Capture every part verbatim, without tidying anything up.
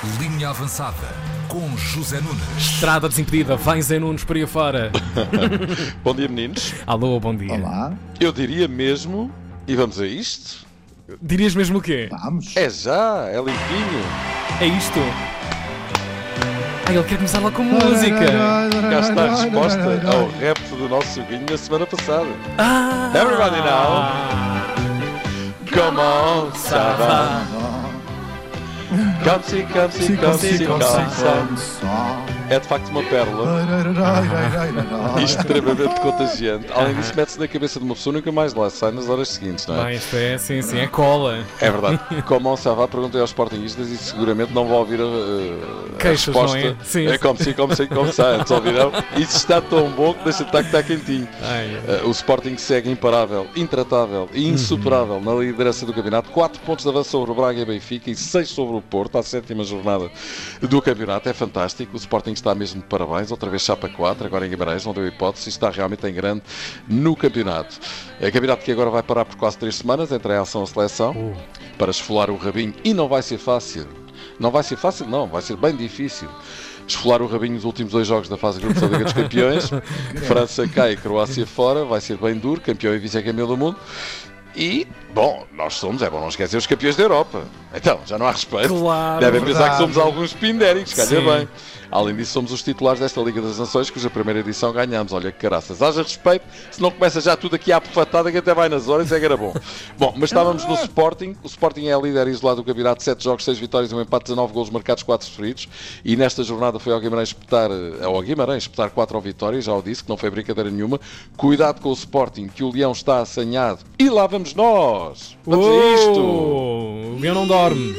Linha avançada com José Nunes. Estrada desimpedida, vem Zé Nunes por aí fora. Bom dia, meninos. Alô, bom dia. Olá. Eu diria mesmo, e vamos a isto? Dirias mesmo o quê? Vamos. É já, é limpinho. É isto? Ah, ele quer começar lá com música. Cá está a resposta ao rap do nosso joguinho da semana passada. Ah, Everybody now. Come on, ça va. Come see, come see, come see, come see. É de facto uma pérola e extremamente contagiante. Além disso, mete-se na cabeça de uma pessoa, nunca mais lá sai nas horas seguintes, não é? Bem, isto é, sim, sim, é cola. É verdade. Como on ça va, perguntei aos sportinguistas e seguramente não vão ouvir a, a Queixas, resposta. não é? Sim, É sim. como se, como se, como se, antes ouvirão. Isso está tão bom que deixa de estar que está quentinho. Ai, Uh, o Sporting segue imparável, intratável e insuperável na liderança do campeonato. quatro pontos de avanço sobre o Braga e Benfica e seis sobre o Porto, à sétima jornada do campeonato. É fantástico. O Sporting está mesmo de parabéns. Outra vez chapa quatro, agora em Guimarães, não deu hipótese. Está realmente em grande no campeonato. É campeonato que agora vai parar por quase três semanas, entre a ação e a seleção, Uh. para esfolar o rabinho. E não vai ser fácil. Não vai ser fácil, não. Vai ser bem difícil. Esfolar o rabinho nos últimos dois jogos da fase de grupos da Liga dos Campeões. França cai, Croácia fora. Vai ser bem duro. Campeão e vice-campeão do mundo. E, bom, nós somos, é bom não esquecer, os campeões da Europa. Então, já não há respeito. Claro, Devem verdade. pensar que somos alguns pindéricos, calha Sim. bem. Além disso, somos os titulares desta Liga das Nações, cuja primeira edição ganhamos. Olha que caraças. Haja respeito, se não começa já tudo aqui à apofatada, que até vai nas horas, é que era bom. Bom, mas estávamos no Sporting. O Sporting é líder isolado do campeonato, sete jogos, seis vitórias, um empate, dezanove golos marcados, quatro sofridos. E nesta jornada foi ao Guimarães espetar, ao Guimarães espetar quatro vitórias, já o disse, que não foi brincadeira nenhuma. Cuidado com o Sporting, que o Leão está assanhado. E lá vamos nós. Vamos a isto. Oh, o Leão não dorme.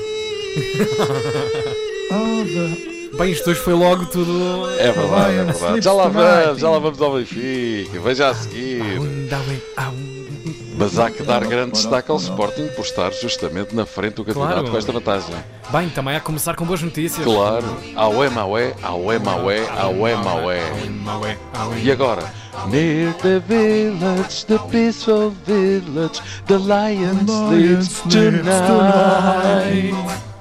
Bem, isto hoje foi logo tudo. É verdade, é verdade. Já lá vamos, já lá vamos ao Benfica. Veja a seguir. Mas há que dar grande destaque ao Sporting por estar justamente na frente do campeonato Claro. com esta vantagem. Bem, também há que começar com boas notícias. Claro. Aué, maué, aué, maué, aué, maué. Maué, maué. E agora? Near the village, the peaceful village, the lion sleeps tonight.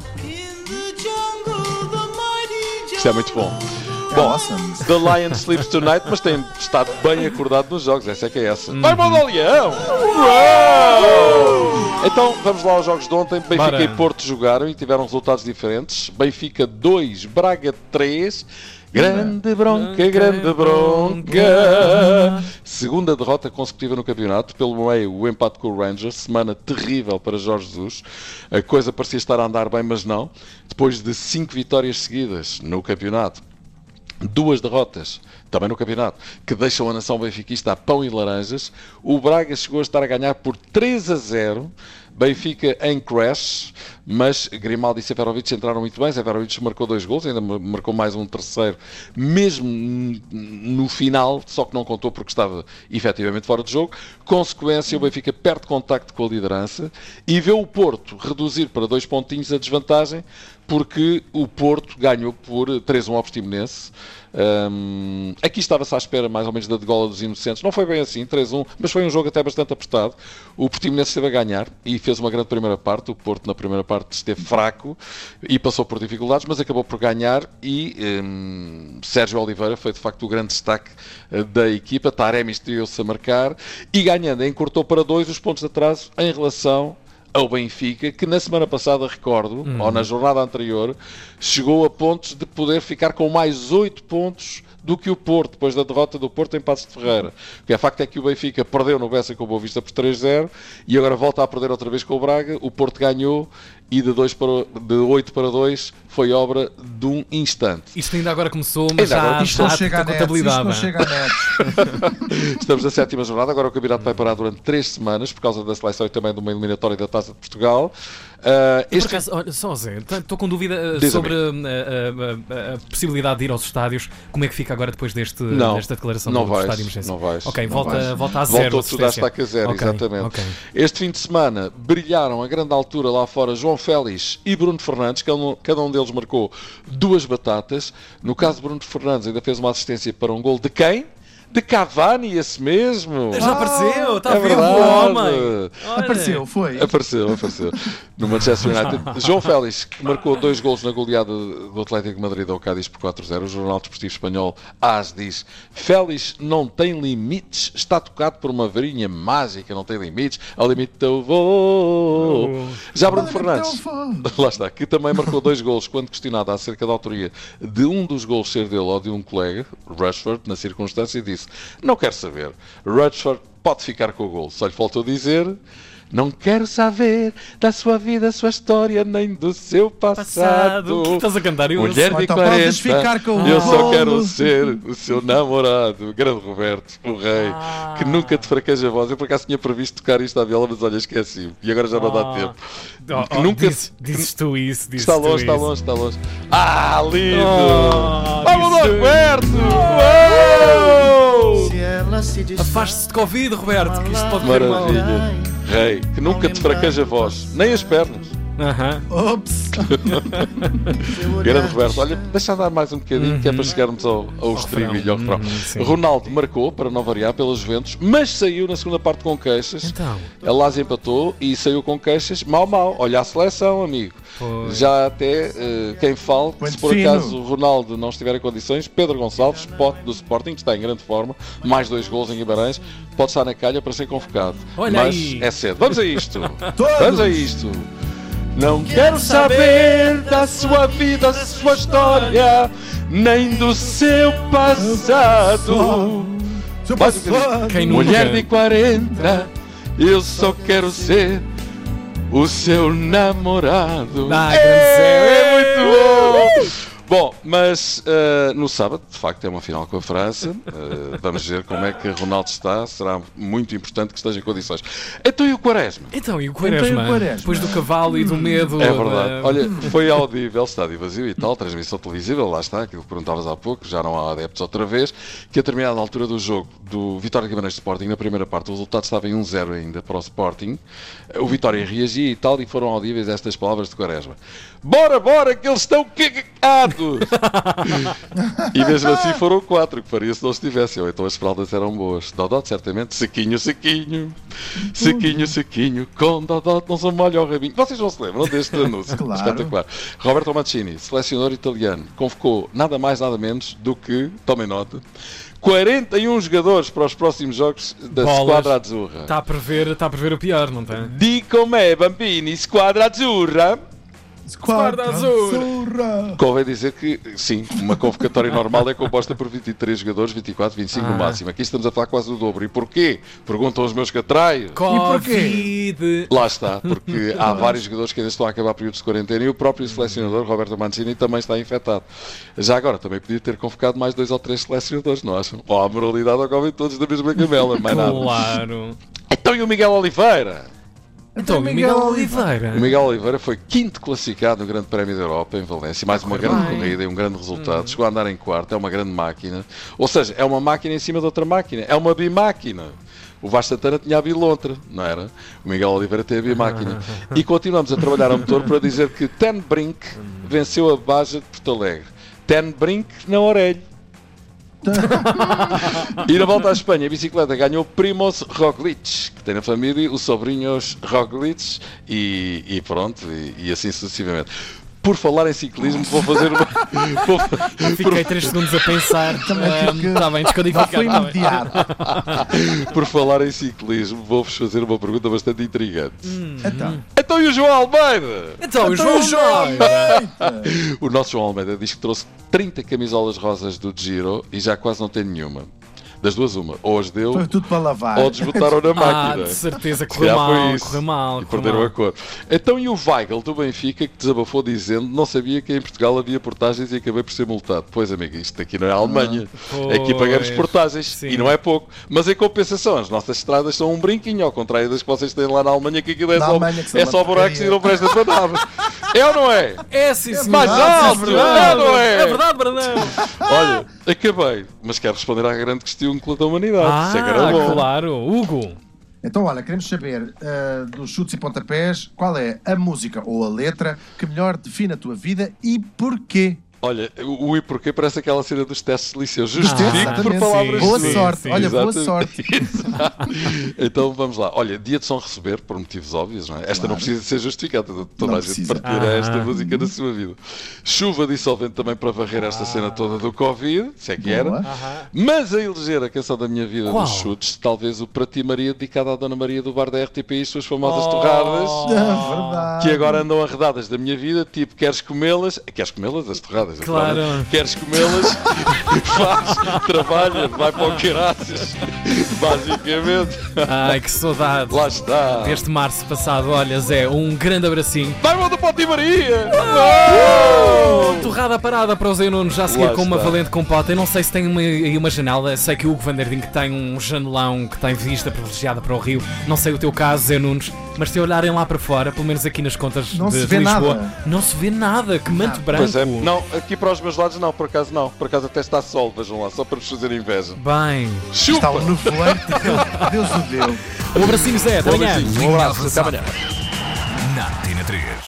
Isto é muito bom. É Bom, awesome. The Lion Sleeps Tonight, mas tem estado bem acordado nos jogos, essa é que é essa. Vai, manda o Leão! Uou! Então, vamos lá aos jogos de ontem. Benfica Bora. e Porto jogaram e tiveram resultados diferentes. Benfica dois, Braga três. Grande bronca, grande bronca. Segunda derrota consecutiva no campeonato. Pelo meio, o empate com o Rangers. Semana terrível para Jorge Jesus. A coisa parecia estar a andar bem, mas não. Depois de cinco vitórias seguidas no campeonato, duas derrotas, também no campeonato, que deixam a nação benfiquista a pão e laranjas. O Braga chegou a estar a ganhar por três a zero. Benfica em crash, mas Grimaldi e Seferovic entraram muito bem. Seferovic marcou dois gols, ainda marcou mais um terceiro, mesmo no final, só que não contou porque estava efetivamente fora de jogo. Consequência, o Benfica perde contacto com a liderança e vê o Porto reduzir para dois pontinhos a desvantagem, porque o Porto ganhou por três a um ao Portimonense. Um, aqui estava-se à espera mais ou menos da degola dos inocentes. Não foi bem assim, três a um, mas foi um jogo até bastante apertado. O Portimonense esteve a ganhar e fez uma grande primeira parte. O Porto na primeira parte esteve fraco e passou por dificuldades, mas acabou por ganhar. E um, Sérgio Oliveira foi de facto o grande destaque uh, da equipa. Taremi estreou-se a marcar e ganhando, encurtou para dois os pontos de atraso em relação ao Benfica, que na semana passada, recordo, Uhum. ou na jornada anterior, chegou a pontos de poder ficar com mais oito pontos do que o Porto, depois da derrota do Porto em Passos de Ferreira. O que é facto é que o Benfica perdeu no Bessa com o Boa Vista por três a zero e agora volta a perder outra vez com o Braga. O Porto ganhou e de, dois para, de oito para dois foi obra de um instante. Isto ainda agora começou, mas Ainda agora já, Isto já não há chega a muita netos, isto contabilidade. não chega a netos. Estamos na sétima jornada, agora o campeonato vai parar durante três semanas por causa da seleção e também de uma eliminatória da Taça de Portugal. Uh, Por este... acaso, olha, só Zé, estou com dúvida uh, Diz-me. sobre uh, uh, uh, a possibilidade de ir aos estádios. Como é que fica agora depois deste, Não, desta declaração não do vais, estádio de emergência? não vais, Ok, não volta, vais. volta a zero. Voltou tudo à assistência. estaca zero, Ok, exatamente. ok. Este fim de semana brilharam a grande altura lá fora João Félix e Bruno Fernandes, cada um, cada um deles marcou duas batatas. No caso de Bruno Fernandes ainda fez uma assistência para um gol de quem? De Cavani, esse mesmo. Já apareceu, está é vivo o verdade. homem. Olha. Apareceu, foi. Apareceu, apareceu. No Manchester United. João Félix, que marcou dois golos na goleada do Atlético de Madrid ao Cádiz por quatro a zero. O Jornal Desportivo Espanhol AS diz: Félix não tem limites, está tocado por uma varinha mágica, não tem limites. Ao limite eu vou. Oh. Já Bruno Ao Fernandes, limite eu lá está, que também marcou dois golos quando questionado acerca da autoria de um dos golos ser dele ou de um colega, Rashford, na circunstância, disse: não quero saber, Rashford pode ficar com o golo. Só lhe faltou dizer: não quero saber da sua vida, da sua história, nem do seu passado. Passado. Estás a cantar isso? Mulher Ou de então podes quarenta, ficar com o eu só golo. quero ser o seu namorado. Grande Roberto, o rei, Ah. que nunca te fraqueja a voz. Eu por acaso tinha previsto tocar isto à viola, mas olha, esqueci. E agora já não dá Ah. tempo. Oh, Que oh, nunca- dizes, dizes tu isso, dizes Está tu longe, está isso. longe, está longe. Ah, lindo! Oh, Vamos lá, disse- Roberto! Uou! Se ela se disser- Afaste-se de Covid, Roberto, que isto pode correr mal. Maravilha. Rei, que nunca te fraqueja a voz, nem as pernas. Aham. Ops! Grande Roberto, olha, deixa dar mais um bocadinho, que é para chegarmos ao, ao estribilho, ao refrão. Uhum, sim. Ronaldo marcou, para não variar, pelos Juventus, mas saiu na segunda parte com queixas. Então, Elás empatou e saiu com queixas, mal, mal. Olha a seleção, amigo. pois. Já até eh, quem fala, se Muito por fino. acaso o Ronaldo não estiver em condições, Pedro Gonçalves, pote do Sporting, que está em grande forma, mais dois gols em Guimarães, pode estar na calha para ser convocado. Olha Mas aí. é cedo. Vamos a isto. Todos. Vamos a isto. Não quero saber da sua vida, da sua história, nem do seu passado. Seu Mais um passado. bocadinho. Quem nunca? Mulher de quarenta, eu só quero ser o seu namorado. Ah, grande Zé. É muito bom! Bom, mas uh, no sábado, de facto, é uma final com a França. Uh, vamos ver como é que Ronaldo está. Será muito importante que esteja em condições. Então e o Quaresma? Então, e o Então, Quaresma? e o Quaresma? Depois do cavalo e do medo. É verdade. da- Olha, foi audível, estádio vazio e tal, transmissão televisiva, lá está, aquilo que perguntavas há pouco, já não há adeptos outra vez, que a determinada altura do jogo do Vitória de Guimarães Sporting, na primeira parte, o resultado estava em um zero ainda para o Sporting. O Vitória reagia e tal, e foram audíveis estas palavras de Quaresma: bora, bora, que eles estão cagados! E mesmo assim foram quatro, que faria se não estivessem, ou então as fraldas eram boas. Dodó, certamente, sequinho, sequinho, sequinho, sequinho, com Dodó não se molha o rabinho. Vocês não se lembram deste anúncio? Claro. Espetacular. Roberto Mancini, selecionador italiano, convocou nada mais, nada menos do que, tomem nota, quarenta e um jogadores para os próximos jogos da Bolas. Squadra Azzurra. Está a prever, está a prever o pior, não tem? Di com'è, bambini, Squadra Azzurra. Squadra Azul. Azul. Convém dizer que, sim, uma convocatória normal é composta por vinte e três jogadores, vinte e quatro, vinte e cinco no Ah. máximo. Aqui estamos a falar quase do dobro. E porquê? Perguntam os meus catraios. Covid. Lá está, porque há vários jogadores que ainda estão a acabar períodos de quarentena e o próprio selecionador, Roberto Mancini, também está infectado. Já agora, também podia ter convocado mais dois ou três selecionadores, não acham? Ou a moralidade ou comem todos da mesma gamela, mais nada. Claro. Então e o Miguel Oliveira? Então, e o Miguel Oliveira. O Miguel Oliveira foi quinto classificado no Grande Prémio da Europa em Valência, mais uma grande bem. corrida e um grande resultado. Chegou a andar em quarto, é uma grande máquina. Ou seja, é uma máquina em cima de outra máquina, é uma bimáquina. O Vasco Santana tinha a bilontra, não era? O Miguel Oliveira tem a bimáquina. E continuamos a trabalhar ao motor para dizer que Ten Brink venceu a Baja de Porto Alegre. Ten Brink na orelha. E na volta à Espanha, a bicicleta ganhou Primoz Roglic, que tem na família os sobrinhos Roglic e, e pronto, e, e assim sucessivamente. Por falar em ciclismo, vou fazer uma... vou- Fiquei três segundos a pensar. Também fiquei- Está bem, Já descodificado. foi tá bem. imediato. Por falar em ciclismo, vou-vos fazer uma pergunta bastante intrigante. Então. Então e o João Almeida? Então, o Então, João Almeida. O nosso João Almeida diz que trouxe trinta camisolas rosas do Giro e já quase não tem nenhuma. Das duas, uma. Ou as deu, Foi tudo para lavar. ou desbotaram na Ah, máquina. de certeza, Se correu calhar foi mal, isso. correu mal. E correu perderam mal. a cor. Então e o Weigl do Benfica, que desabafou dizendo: não sabia que em Portugal havia portagens e acabei por ser multado. Pois, amigo, isto aqui não é a Alemanha. Pois, Aqui pagamos portagens sim. e não é pouco. Mas em compensação, as nossas estradas são um brinquinho, ao contrário das que vocês têm lá na Alemanha, que aquilo é Na só, Alemanha que são é uma só buracos e porcaria. não presta para nada. É ou não é? É sim, senhor. mais Ah, alto, verdade. é, não é? É verdade, Brandão. Olha, acabei, mas quero responder à grande questão da humanidade. Isso é que era Ah, bom. claro. Hugo. Então, olha, queremos saber uh, dos chutes e pontapés qual é a música ou a letra que melhor define a tua vida e porquê. Olha, o e porquê parece aquela cena dos testes de liceu. Justifico por Exatamente. palavras Boa de- sorte, sim, olha, boa exatamente. sorte. Então vamos lá. Olha, dia de São Receber, por motivos óbvios, não é? Esta não Claro. precisa ser justificada. Toda Não a gente precisa. partilha Ah. esta música na sua vida. Chuva dissolvente também para varrer esta cena toda do Covid, se é que Boa. era. Mas a eleger a canção da minha vida Qual? dos chutes, talvez o Para Ti Maria, dedicado à Dona Maria do bar da R T P e as suas famosas Oh. torradas. Ah, verdade. Que agora andam arredadas da minha vida, tipo, queres comê-las? Queres comê-las? As torradas. as Claro. torradas. Queres comê-las? Faz, trabalha, vai para o caraças. Basicamente. Ai, que saudade. Lá está. Deste março passado, olha, Zé, um grande abracinho. Vai, mão do Poti Maria! Oh, torrada parada para o Zé Nuno, já seguir Lá com uma está. valente compota. Eu não sei se tem uma, aí uma janela. Sei que o Hugo Van der Ding tem um janelão que tem vista privilegiada para o Rio. Não sei o teu caso, Zé Nunes, mas se olharem lá para fora, pelo menos aqui nas contas Não de se vê Lisboa, nada. não se vê nada. Que manto branco. Pois é, não, aqui para os meus lados não, por acaso não. Por acaso até está sol, vejam lá, só para vos fazer inveja. Bem, Chupa! Está um nevoeiro. Deus o deu. um abracinho, Zé. Até Um amanhã. beijinho, um abraço, até amanhã. Na Antena três.